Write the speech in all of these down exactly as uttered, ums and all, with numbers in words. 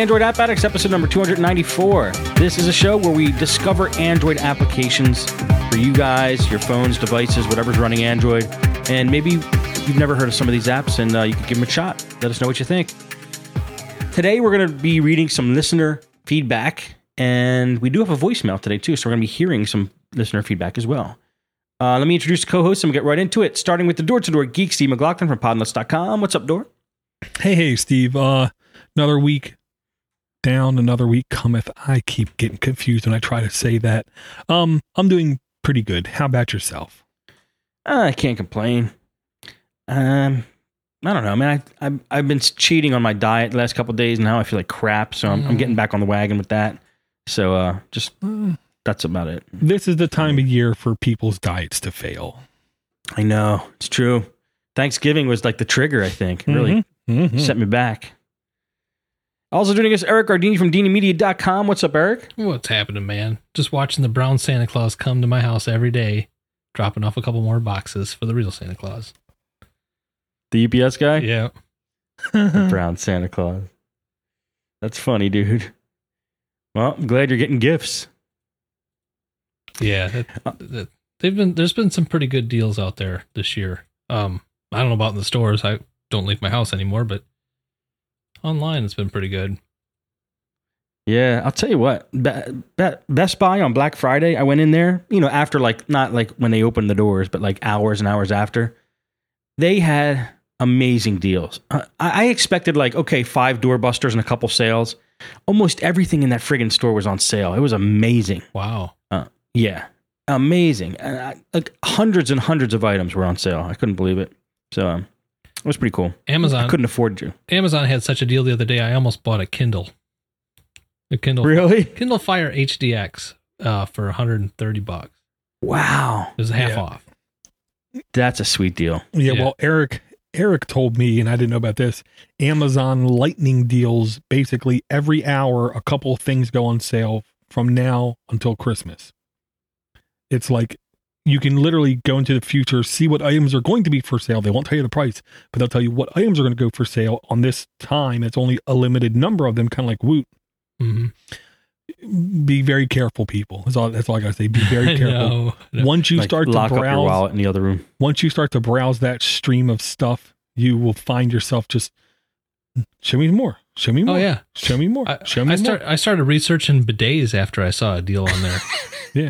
Android App Addicts, episode number two ninety-four. This is a show where we discover Android applications for you guys, your phones, devices, whatever's running Android. And maybe you've never heard of some of these apps, and uh, you can give them a shot. Let us know what you think. Today, we're going to be reading some listener feedback, and we do have a voicemail today, too, so we're going to be hearing some listener feedback as well. Uh, let me introduce the co-host, and we'll get right into it, starting with the door-to-door geek, Steve McLaughlin from podnuts dot com. What's up, Door? Hey, hey, Steve. Uh, another week down, another week cometh. I keep getting confused when I try to say that. Um, I'm doing pretty good. How about yourself? Uh, I can't complain. Um, I don't know, man. I, I, I've been cheating on my diet the last couple of days, and now I feel like crap, so I'm, mm. I'm getting back on the wagon with that. So uh, just mm. that's about it. This is the time of year for people's diets to fail. I know. It's true. Thanksgiving was like the trigger, I think. It really mm-hmm. Mm-hmm. set me back. Also joining us, Eric Gardini from Dini Media dot com. What's up, Eric? What's happening, man? Just watching the brown Santa Claus come to my house every day, dropping off a couple more boxes for the real Santa Claus. The U P S guy? Yeah. The brown Santa Claus. That's funny, dude. Well, I'm glad you're getting gifts. Yeah. That, that, they've been. There's been some pretty good deals out there this year. Um, I don't know about in the stores. I don't leave my house anymore, but online it's been pretty good. Yeah, I'll tell you what. Be- Be- Best Buy on Black Friday, I went in there, you know, after like, not like when they opened the doors, but like hours and hours after. They had amazing deals. Uh, I expected like, okay, five doorbusters and a couple sales. Almost everything in that friggin' store was on sale. It was amazing. Wow. Uh, yeah, amazing. Uh, like hundreds and hundreds of items were on sale. I couldn't believe it. So um, it was pretty cool. Amazon I couldn't afford to. Amazon had such a deal the other day. I almost bought a Kindle. A Kindle. Really? Kindle Fire H D X uh, for one hundred thirty bucks. Wow. It was half yeah. off. That's a sweet deal. Yeah, yeah. Well, Eric Eric told me, and I didn't know about this, Amazon lightning deals, basically every hour a couple of things go on sale from now until Christmas. It's like you can literally go into the future, see what items are going to be for sale. They won't tell you the price, but they'll tell you what items are going to go for sale on this time. It's only a limited number of them, kind of like Woot. Mm-hmm. Be very careful, people. That's all, that's all I got to say. Be very careful. no, no. Once you like start lock to browse, up your wallet in the other room. Once you start to browse that stream of stuff, you will find yourself just, show me more. Show me more. Oh, yeah. Show me more. I, Show me I more. start, I started researching bidets after I saw a deal on there. Yeah.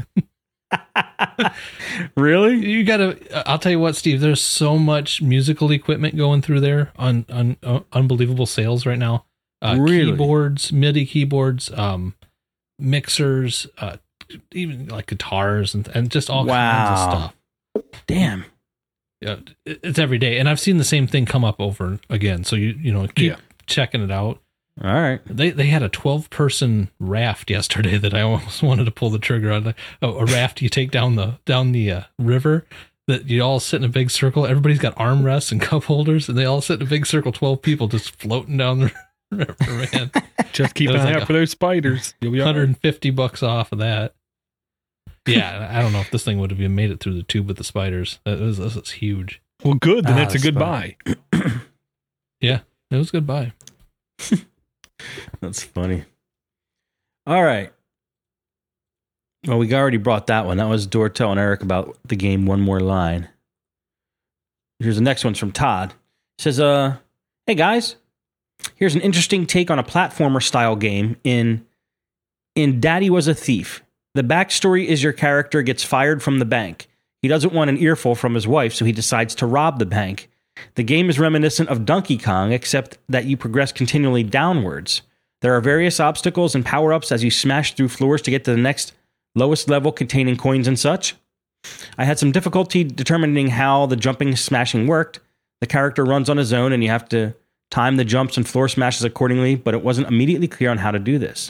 Really? You gotta, I'll tell you what, Steve, there's so much musical equipment going through there on, on uh, unbelievable sales right now. Uh, really? Keyboards, MIDI keyboards, um, mixers, uh, even like guitars and, and just all wow. kinds of stuff. Damn. Yeah, it, it's every day. And I've seen the same thing come up over again. So you, you know, keep yeah. checking it out. All right. They they had a twelve person raft yesterday that I almost wanted to pull the trigger on. A, a raft you take down the down the uh, river that you all sit in a big circle. Everybody's got armrests and cup holders, and they all sit in a big circle. Twelve people just floating down the river. Man, just keep an eye like out a, for those spiders. You'll be one hundred fifty bucks off of that. Yeah, I don't know if this thing would have even made it through the tube with the spiders. That was this is huge. Well, good. Then ah, that's a good buy. Yeah, it was a good buy. That's funny. All right. Well, we already brought that one. That was Door telling Eric about the game One More Line. Here's the next one's from Todd. He says, uh, hey guys, here's an interesting take on a platformer style game in in Daddy Was a Thief. The backstory is your character gets fired from the bank. He doesn't want an earful from his wife, so he decides to rob the bank. The game is reminiscent of Donkey Kong, except that you progress continually downwards. There are various obstacles and power-ups as you smash through floors to get to the next lowest level containing coins and such. I had some difficulty determining how the jumping smashing worked. The character runs on his own and you have to time the jumps and floor smashes accordingly, but it wasn't immediately clear on how to do this.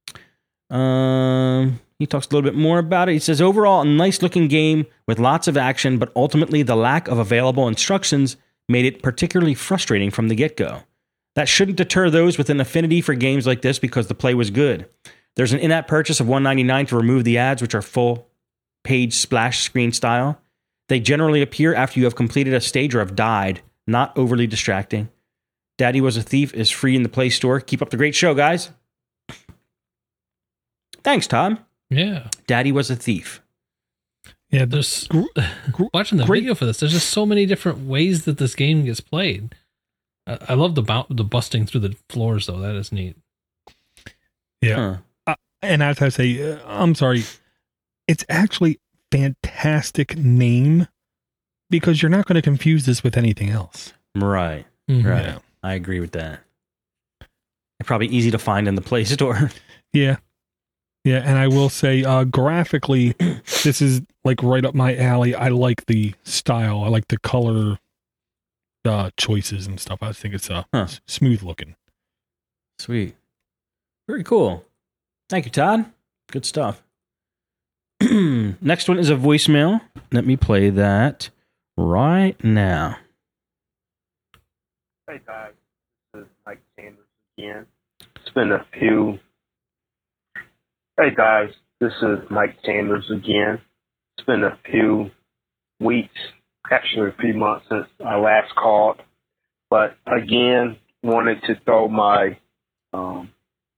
Um, he talks a little bit more about it. He says, overall, a nice-looking game with lots of action, but ultimately the lack of available instructions made it particularly frustrating from the get-go. That shouldn't deter those with an affinity for games like this because the play was good. There's an in-app purchase of one dollar and ninety-nine cents to remove the ads, which are full-page splash screen style. They generally appear after you have completed a stage or have died, not overly distracting. Daddy Was a Thief is free in the Play Store. Keep up the great show, guys. Thanks, Tom. Yeah. Daddy Was a Thief. Yeah, There's gr- gr- watching the great- video for this. There's just so many different ways that this game gets played. I, I love the bou- the busting through the floors, though. That is neat. yeah. Huh. And as I say, uh, I'm sorry, it's actually fantastic name because you're not going to confuse this with anything else. Right. Mhm. Right. Yeah. I agree with that. It's probably easy to find in the Play Store. Yeah. Yeah. And I will say, uh, graphically, this is like right up my alley. I like the style. I like the color uh, choices and stuff. I think it's uh, Huh. s- smooth looking. Sweet. Very cool. Thank you, Todd. Good stuff. Next one is a voicemail. Let me play that right now. Hey guys, this is Mike Chambers again. It's been a few. Hey guys, this is Mike Chambers again. It's been a few weeks, actually a few months since I last called, but again, wanted to throw my um,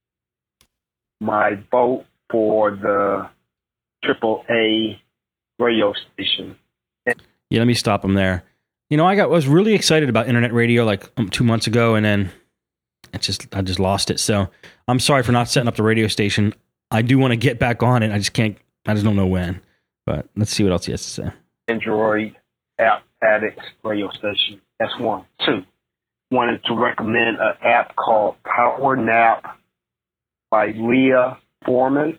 my vote for the triple A radio station. Yeah, let me stop him there. You know, I got was really excited about internet radio like um, two months ago, and then it just I just lost it. So I'm sorry for not setting up the radio station. I do want to get back on it. I just can't. I just don't know when. But let's see what else he has to say. Android App Addicts radio station. That's one. Two, wanted to recommend an app called Power Nap by Leah Foreman.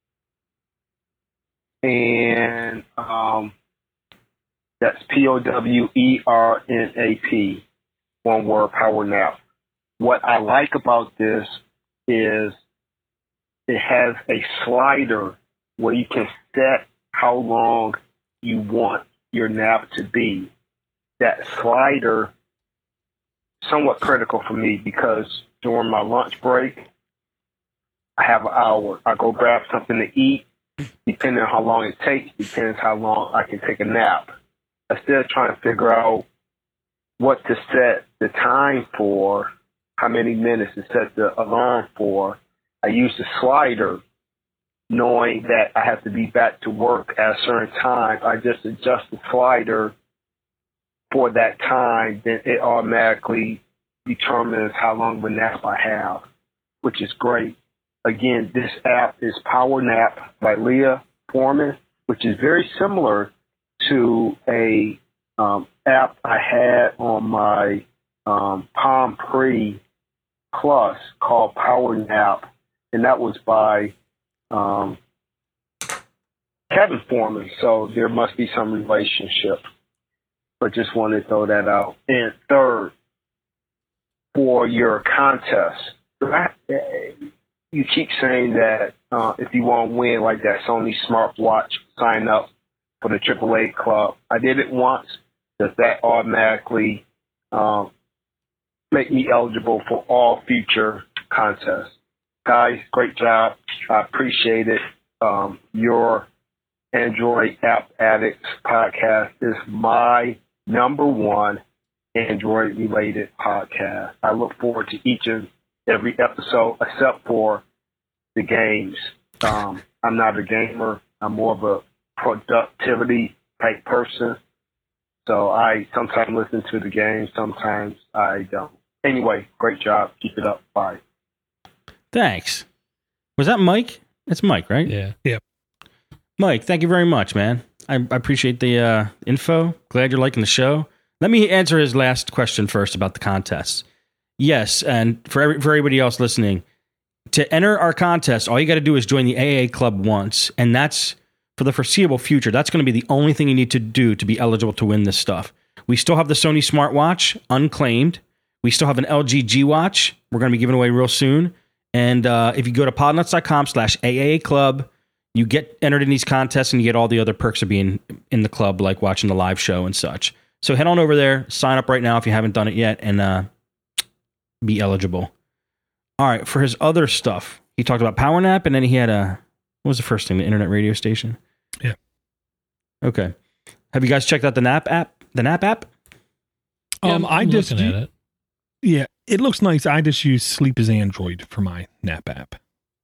And um, that's P O W E R N A P, one word, Power Nap. What I like about this is it has a slider where you can set how long you want your nap to be. That slider is somewhat critical for me because during my lunch break, I have an hour. I go grab something to eat. Depending on how long it takes, depends how long I can take a nap. Instead of trying to figure out what to set the time for, how many minutes to set the alarm for, I use the slider knowing that I have to be back to work at a certain time. I just adjust the slider for that time, then it automatically determines how long of a nap I have, which is great. Again, this app is Power Nap by Leah Foreman, which is very similar to a um, app I had on my um, Palm Pre Plus called Power Nap, and that was by um, Kevin Foreman. So there must be some relationship, but just wanted to throw that out. And third, for your contest, you keep saying that uh, if you want to win like that Sony smartwatch, sign up for the triple A club. I did it once. Does that automatically um, make me eligible for all future contests? Guys, great job. I appreciate it. Um, your Android App Addicts podcast is my number one Android-related podcast. I look forward to each and every episode except for the games. Um, I'm not a gamer. I'm more of a productivity type person. So I sometimes listen to the game, sometimes I don't. Anyway, great job. Keep it up. Bye. Thanks. Was that Mike? It's Mike, right? Yeah. Mike, thank you very much, man. I, I appreciate the uh, info. Glad you're liking the show. Let me answer his last question first about the contest. Yes, and for every, for everybody else listening, to enter our contest, all you got to do is join the A A Club once, and that's for the foreseeable future. That's going to be the only thing you need to do to be eligible to win this stuff. We still have the Sony smartwatch, unclaimed. We still have an L G G Watch. We're going to be giving away real soon. And uh, if you go to podnuts.com slash AAA Club, you get entered in these contests and you get all the other perks of being in the club, like watching the live show and such. So head on over there, sign up right now if you haven't done it yet, and uh, be eligible. All right, for his other stuff, he talked about Power Nap, and then he had a, what was the first thing, the internet radio station? Yeah. Okay. Have you guys checked out the Nap app? The Nap app? Yeah, Um, I'm I just looking at it. Yeah, it looks nice. I just use Sleep as Android for my nap app.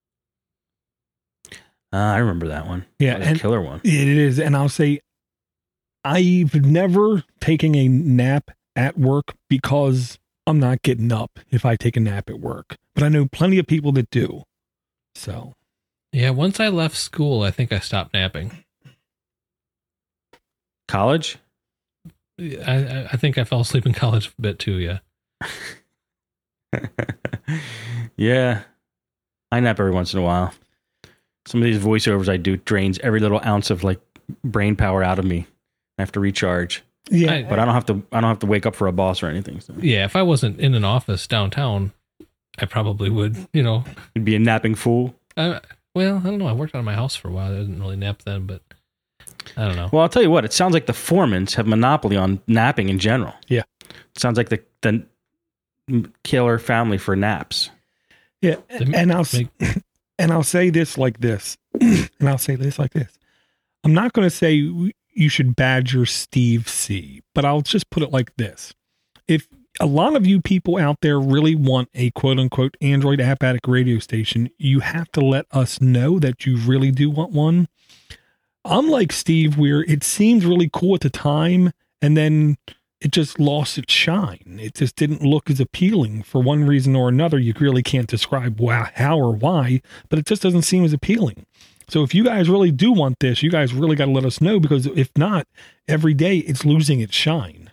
Uh, I remember that one. Yeah, That was a and killer one. it is. And I'll say, I've never taken a nap at work because I'm not getting up if I take a nap at work. But I know plenty of people that do. So, Yeah, once I left school, I think I stopped napping. College? I, I I think I fell asleep in college a bit too, yeah. Yeah. I nap every once in a while. Some of these voiceovers I do drains every little ounce of like brain power out of me. I have to recharge. yeah. I- But I don't have to I don't have to wake up for a boss or anything. So Yeah, if I wasn't in an office downtown, I probably would, you know. you'd be a napping fool. I, well, I don't know. I worked out of my house for a while. I didn't really nap then, but I don't know. Well, I'll tell you what, it sounds like the Foremans have monopoly on napping in general. Yeah. It sounds like the the killer family for naps. Yeah, They and I'll s- make- and I'll say this like this, and I'll say this like this. I'm not going to say you should badger Steve C, but I'll just put it like this: if a lot of you people out there really want a quote unquote Android App Addict radio station, you have to let us know that you really do want one. I'm like Steve, where it seemed really cool at the time, and then it just lost its shine. It just didn't look as appealing for one reason or another. You really can't describe wow, how or why, but it just doesn't seem as appealing. So if you guys really do want this, you guys really got to let us know, because if not, every day it's losing its shine.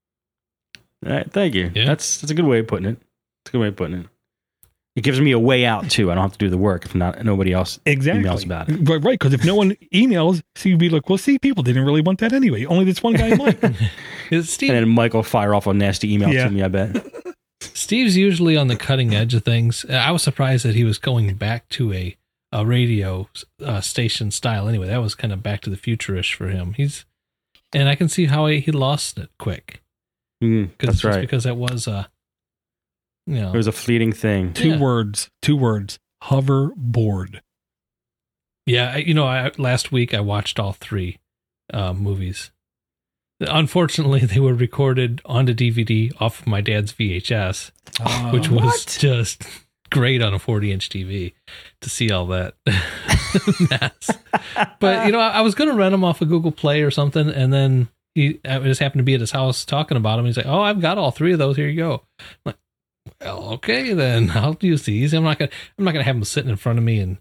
All right, thank you. Yeah. That's that's a good way of putting it. It's a good way of putting it. It gives me a way out too. I don't have to do the work if not nobody else Exactly. emails about it. Right, right. Because if no one emails, so you'd be like, well, see, people didn't really want that anyway. Only this one guy might. Is Steve, And then Mike will fire off a nasty email Yeah. to me, I bet. Steve's usually on the cutting edge of things. Uh, I was surprised that he was going back to a, a radio uh, station style anyway. That was kind of back to the future-ish for him. He's, and I can see how he, he lost it quick. Mm, Because that's right. Because that was, uh, you know, It was a fleeting thing. Two Yeah. words. Two words. Hoverboard. yeah, I- you know, I, last week I watched all three uh, movies. Unfortunately, they were recorded onto D V D off of my dad's V H S, which was What? just great on a forty-inch T V to see all that mess. But, you know, I, I was going to rent them off of Google Play or something, and then he I just happened to be at his house talking about them. He's like, oh, I've got all three of those. Here you go. I'm like, well, okay, then I'll use these. I'm not gonna I'm not gonna have them sitting in front of me and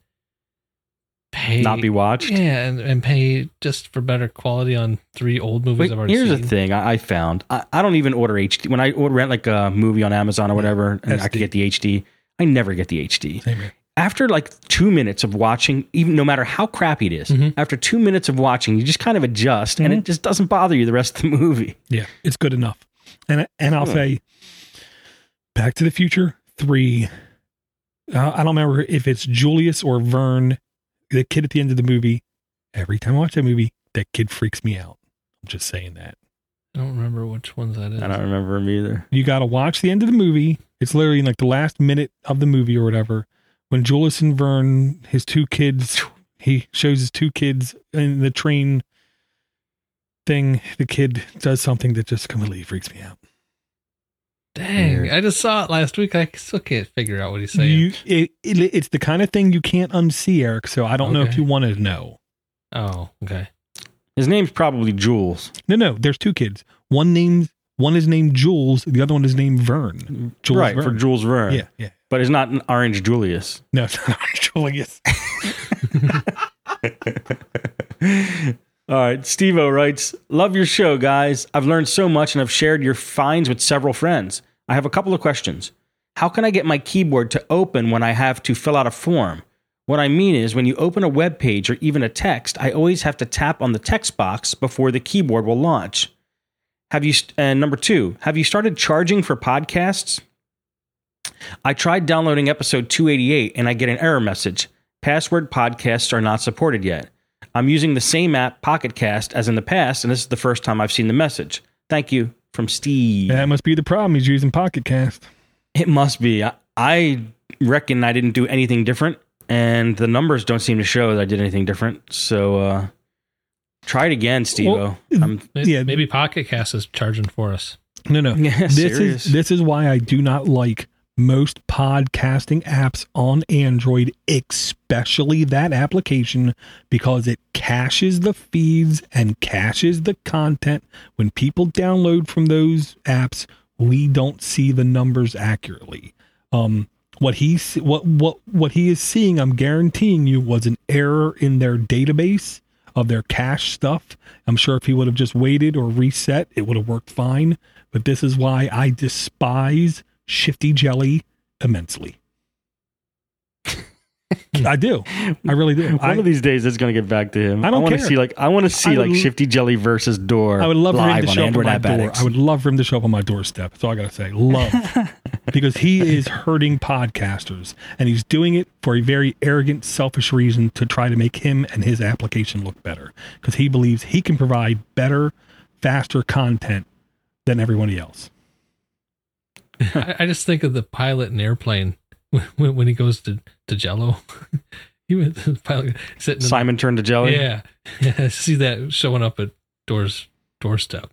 pay Not be watched. yeah, and, and pay just for better quality on three old movies Wait, I've already here's seen. the thing I, I found. I, I don't even order H D. When I order, rent like a movie on Amazon or whatever, and I S D. can get the H D, I never get the H D. Same here. After like two minutes of watching, even no matter how crappy it is, Mhm. after two minutes of watching, you just kind of adjust, and it just doesn't bother you the rest of the movie. Yeah, it's good enough. And and I'll Hmm. say, Back to the Future three. Uh, I don't remember if it's Julius or Vern, the kid at the end of the movie. Every time I watch that movie, that kid freaks me out. I'm just saying that. I don't remember which ones that is. I don't remember him either. You got to watch the end of the movie. It's literally in like the last minute of the movie or whatever. When Julius and Vern, his two kids, he shows his two kids in the train thing. The kid does something that just completely freaks me out. Dang, Weird. I just saw it last week. I still can't figure out what he's saying. You, it, it, it's the kind of thing you can't unsee, Eric. So I don't know if Okay. you want to know. oh, okay. His name's probably Jules. No, no. There's two kids. One named one is named Jules. The other one is named Vern. Jules right, Verne. for Jules Verne. Yeah, yeah. But it's not an Orange Julius. No, it's not Julius. All right, Steve-O writes, love your show, guys. I've learned so much and I've shared your finds with several friends. I have a couple of questions. How can I get my keyboard to open when I have to fill out a form? What I mean is, when you open a web page or even a text, I always have to tap on the text box before the keyboard will launch. Have you? St- and number two, have you started charging for podcasts? I tried downloading episode two eighty-eight and I get an error message. Password podcasts are not supported yet. I'm using the same app, Pocket Cast, as in the past, and this is the first time I've seen the message. Thank you, from Steve. That must be the problem. He's using Pocket Cast. It must be. I, I reckon I didn't do anything different, and the numbers don't seem to show that I did anything different. So uh, try it again, Steve-O. Well, I'm Maybe, Yeah. maybe Pocket Cast is charging for us. No, no. Yeah, this serious. is this is why I do not like most podcasting apps on Android, especially that application, because it caches the feeds and caches the content. When people download from those apps, we don't see the numbers accurately. Um, what he what what what he is seeing, I'm guaranteeing you, was an error in their database of their cache stuff. I'm sure if he would have just waited or reset, it would have worked fine. But this is why I despise Shifty Jelly immensely. I do. I really do. One I, of these days, it's going to get back to him. I don't want to care. see like I want to see I would like l- Shifty Jelly versus Door. I would love for him live to on show up Android on my App door. Addicts. I would love for him to show up on my doorstep. That's all I got to say. Love. Because he is hurting podcasters, and he's doing it for a very arrogant, selfish reason to try to make him and his application look better. Because he believes he can provide better, faster content than everybody else. I, I just think of the pilot in Airplane when, when he goes to, to Jello. He went the pilot sitting. Simon turned to jelly. Yeah, yeah. I see that showing up at Door's doorstep.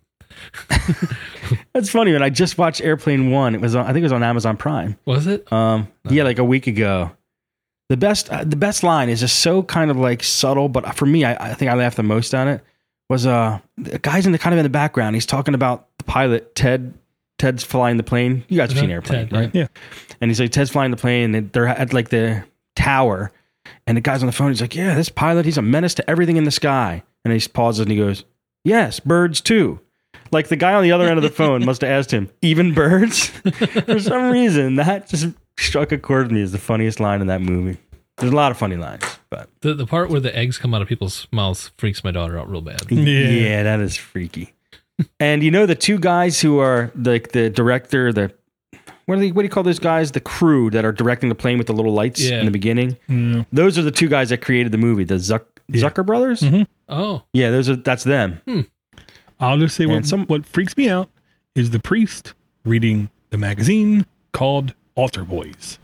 That's funny. When I just watched Airplane One, it was on, I think it was on Amazon Prime. Was it? Um, yeah, like a week ago. The best, uh, the best line is just so kind of like subtle, but for me, I, I think I laughed the most on it. Was uh, the guy's in the kind of in the background. He's talking about the pilot, Ted. Ted's flying the plane. You guys have seen Airplane, Ted, right? Yeah. And he's like, Ted's flying the plane, and they're at like the tower, and the guy's on the phone. He's like, yeah, this pilot, he's a menace to everything in the sky. And he pauses and he goes, yes, birds too. Like the guy on the other end of the phone must have asked him, even birds? For some reason, that just struck a chord with me as the funniest line in that movie. There's a lot of funny lines, but The the part where the eggs come out of people's mouths freaks my daughter out real bad. Yeah. yeah, that is freaky. And you know the two guys who are like the director, the what do they what do you call those guys? The crew that are directing the plane with the little lights Yeah. in the beginning. Mm. Those are the two guys that created the movie, the Zuck, Yeah. Zucker brothers. Mhm. Oh, Yeah, those are that's them. I'll just say what, And some- what freaks me out is the priest reading the magazine called Altar Boys.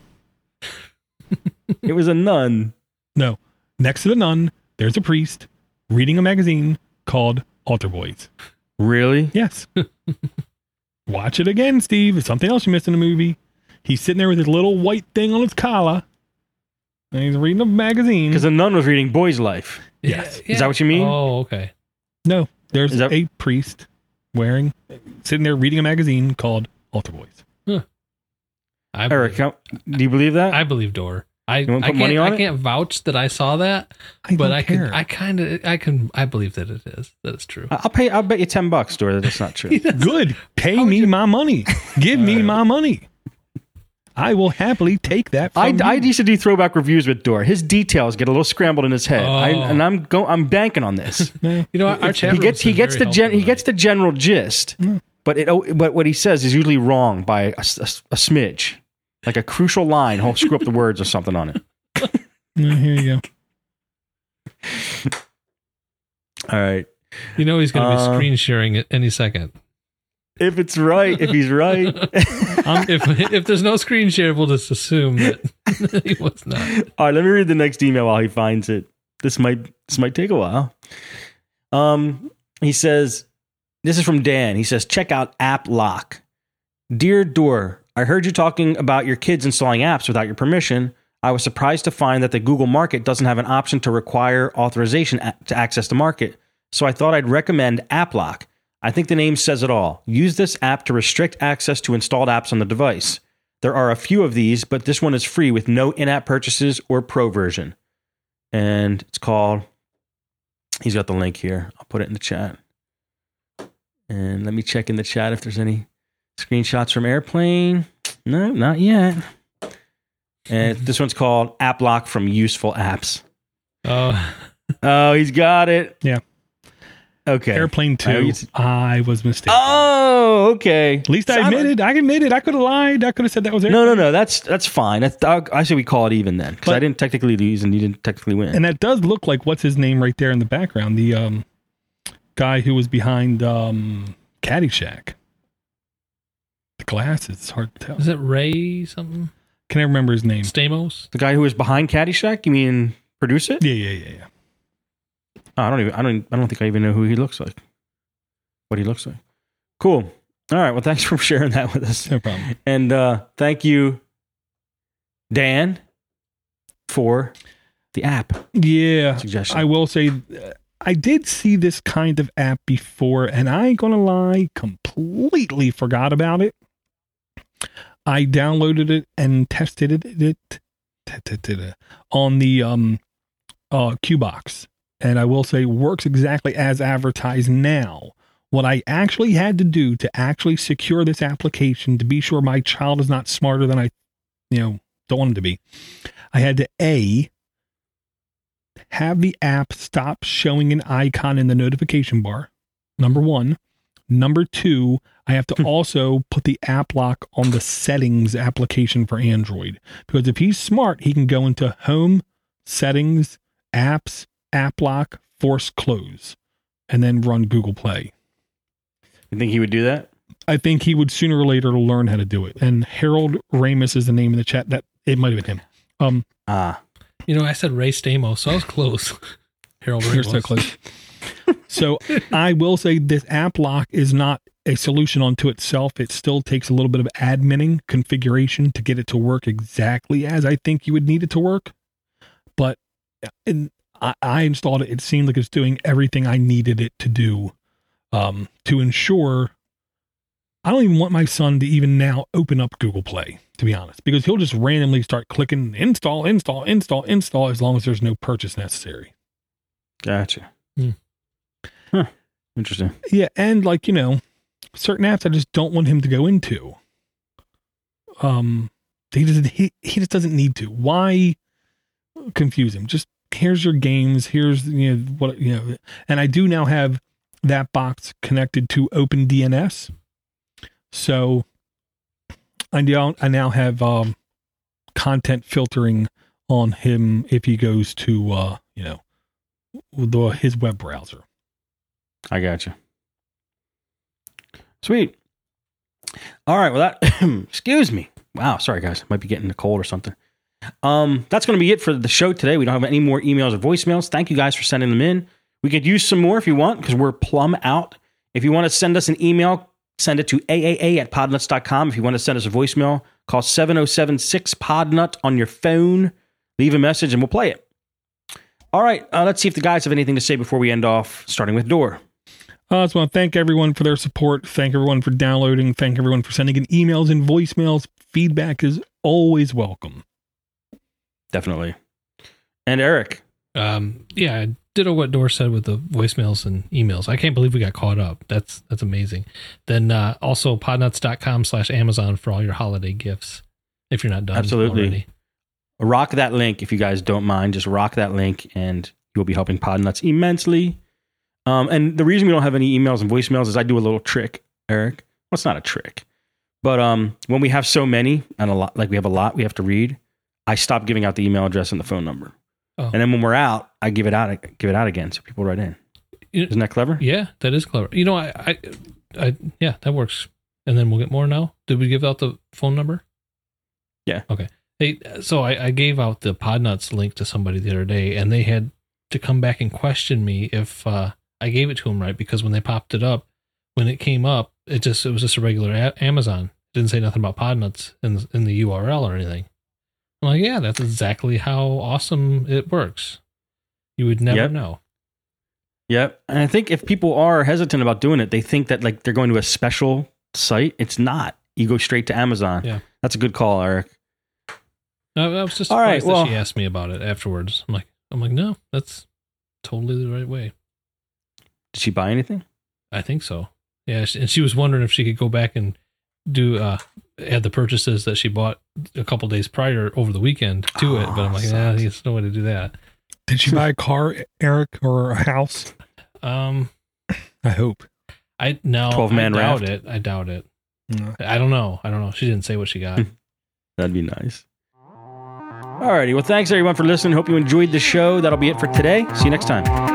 It was a nun. No, next to the nun, there's a priest reading a magazine called Altar Boys. Really? Yes. Watch it again, Steve. It's something else you missed in the movie. He's sitting there with his little white thing on his collar, and he's reading a magazine. Because the nun was reading Boy's Life. Yes. Yeah, Is that what you mean? Oh, okay. No, there's Is that- a priest wearing, sitting there reading a magazine called Altar Boys. I Eric, believe, how, do you believe that? I believe Door. I, You wanna I put can't, money on I it? can't vouch that I saw that, I but don't I care. can. I kind of. I can. I believe that it is. That it's true. I'll pay. I'll bet you ten bucks, Dora, that that's not true. Good. Pay How would me you- my money. Give me Uh, my money. I will happily take that from I, you. I used to do throwback reviews with Dora. His details get a little scrambled in his head, I, Oh. and I'm go. I'm banking on this. Eh, You know, our chat he room's gets he been gets very the gen, helpful he gets the general gist, but it oh, but what he says is usually wrong by a, s- a s- a smidge, like a crucial line. He'll screw up the words or something on it. yeah, here you go. All right, tonight. You know, he's going to be Uh, screen sharing it any second. if it's right, if he's right, Um, if if there's no screen share, we'll just assume that he was not. all right. Let me read the next email while he finds it. This might this might take a while. Um, he says, this is from Dan. He says, check out App Lock. Dear Door, I heard you talking about your kids installing apps without your permission. I was surprised to find that the Google Market doesn't have an option to require authorization a- to access the market. So I thought I'd recommend App Lock. I think the name says it all. Use this app to restrict access to installed apps on the device. There are a few of these, but this one is free with no in-app purchases or pro version. And it's called, he's got the link here. I'll put it in the chat. And let me check in the chat if there's any screenshots from Airplane. No, not yet. And this one's called App Lock from Useful Apps. Oh, Oh, he's got it. Yeah. Okay. Airplane I two. used- I was mistaken. Oh, okay. At least I So admitted. I admitted. I could have lied. I could have said that was No, Airplane. no, no. That's that's fine. I, I, I say we call it even then because I But- didn't technically lose and you didn't technically win. And that does look like what's his name right there in the background. The um, guy who was behind um, Caddyshack. The glasses. It's hard to tell. is it Ray something? Can I remember his name? Stamos? The guy who was behind Caddyshack. You mean produce it? Yeah, yeah, yeah, yeah. Oh, I don't even. I don't. I don't think I even know who he looks like. What he looks like. Cool. All right. Well, thanks for sharing that with us. No problem. And uh, thank you, Dan, for the app Yeah. suggestion. I will say, uh, I did see this kind of app before, and I ain't gonna lie, completely forgot about it. I downloaded it and tested it, it on the um, uh, Qbox, and I will say, works exactly as advertised now. What I actually had to do to actually secure this application to be sure my child is not smarter than I, you know, don't want him to be, I had to A, have the app stop showing an icon in the notification bar. Number one. Number two, I have to also put the app lock on the settings application for Android. Because if he's smart, he can go into home, settings, apps, app lock, force close, and then run Google Play. You think he would do that? I think he would sooner or later learn how to do it. And Harold Ramis is the name in the chat. That it might have been him. Um, Ah. You know, I said Ray Stamos, so I was close. Harold You're Ramos. so close. So I will say this app lock is not a solution unto itself. It still takes a little bit of adminning configuration to get it to work exactly as I think you would need it to work. But in, I, I installed it. It seemed like it's doing everything I needed it to do um, to ensure. I don't even want my son to even now open up Google Play, to be honest, because he'll just randomly start clicking install, install, install, install, as long as there's no purchase necessary. Gotcha. Hmm. Huh. Interesting. Yeah, and like, you know, certain apps I just don't want him to go into. Um, he doesn't. He, he just doesn't need to. Why confuse him? Just here's your games. Here's you know what you know. And I do now have that box connected to OpenDNS, so I now I now have um, content filtering on him if he goes to uh, you know the his web browser. I gotcha. Sweet. All right. Well, that, excuse me. Wow. Sorry, guys. Might be getting a cold or something. Um, that's going to be it for the show today. We don't have any more emails or voicemails. Thank you guys for sending them in. We could use some more if you want, because we're plumb out. If you want to send us an email, send it to A A A at podnuts dot com. If you want to send us a voicemail, call seven oh seven six podnut on your phone. Leave a message and we'll play it. All right. Uh, let's see if the guys have anything to say before we end off, starting with Dor. Uh, I just want to thank everyone for their support. Thank everyone for downloading. Thank everyone for sending in emails and voicemails. Feedback is always welcome. Definitely. And Eric. Um, yeah, I ditto what Dor said with the voicemails and emails. I can't believe we got caught up. That's that's amazing. Then uh, also podnuts dot com slash Amazon for all your holiday gifts, if you're not done Absolutely. already. Rock that link if you guys don't mind. Just rock that link and you'll be helping Podnuts immensely. Um, and the reason we don't have any emails and voicemails is I do a little trick, Eric. Well, it's not a trick. But um, when we have so many, and a lot, like we have a lot we have to read, I stop giving out the email address and the phone number. Oh. And then when we're out, I give it out give it out again so people write in. Isn't that clever? Yeah, that is clever. You know, I, I, I, yeah, that works. And then we'll get more now. Did we give out the phone number? Yeah. Okay. Hey, so I, I gave out the Podnuts link to somebody the other day, and they had to come back and question me if uh, I gave it to them right, because when they popped it up, when it came up, it just it was just a regular a- Amazon. It didn't say nothing about Podnuts in in the U R L or anything. I'm like, yeah, that's exactly how awesome it works. You would never Yep. know. Yep. And I think if people are hesitant about doing it, they think that like they're going to a special site. It's not. You go straight to Amazon. Yeah. That's a good call, Eric. No, I was just All right, surprised well- that she asked me about it afterwards. I'm like, I'm like, no, that's totally the right way. Did she buy anything? I think so. Yeah, she- and she was wondering if she could go back and do uh add the purchases that she bought a couple days prior over the weekend to it. But I'm like, Oh, nah, sucks. there's no way to do that. Did she buy a car, Eric, or a house? Um, I hope. I no, twelve-man I doubt raft? it. I doubt it. No. I don't know. I don't know. She didn't say what she got. That'd be nice. Alrighty. Well, thanks everyone for listening. Hope you enjoyed the show. That'll be it for today. See you next time.